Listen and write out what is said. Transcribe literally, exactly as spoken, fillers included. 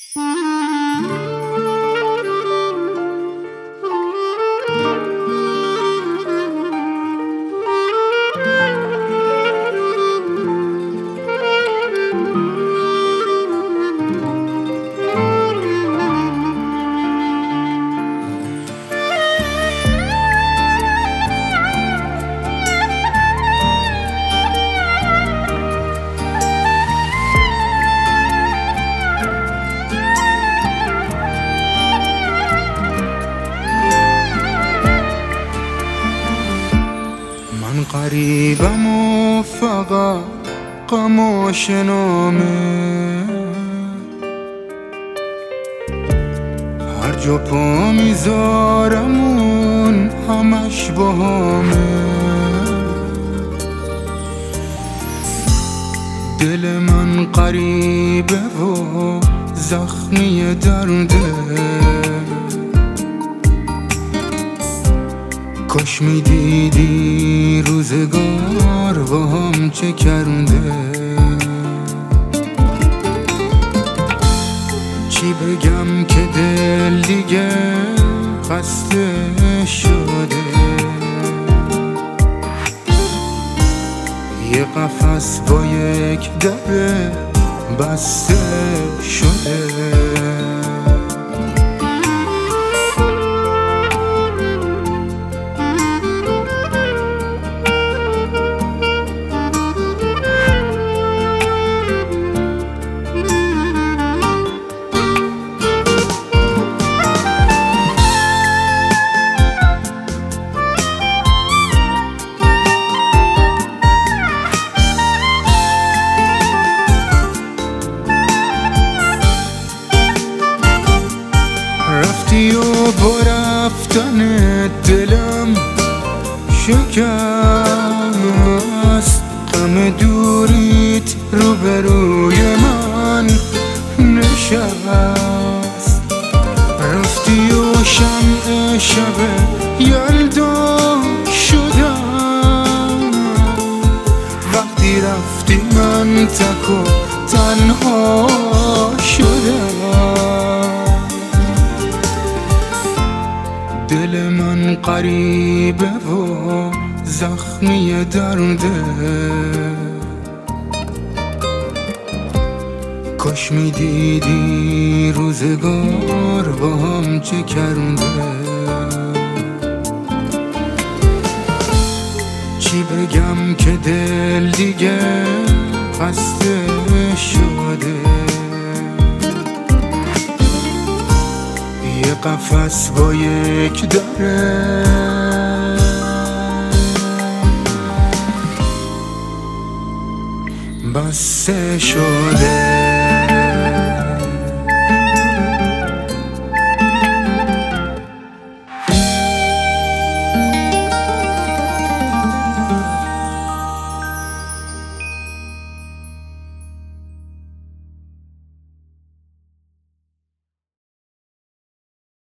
من غریبم و فقط غم و شنامه، هر جا پا میذارم اون همش باهامه. دل من غریبه و زخمی درده، کاش میدیدی روزگار با هم چه کرده. چی بگم که دل دیگه خسته شده، یه قفس با یک در بسته شده. رفتی و با رفتن دلم شکست، غم دوریت روبروی من نشست. رفتی و شمع شب یلدا شدم، وقتی رفتی من تک و تنها شدم. دل من غریبه و زخمی درده، کاش میدیدی روزگار با هم چه کرده. چی بگم که دل دیگه خسته شده، یه قفس با یک دره بسته شده.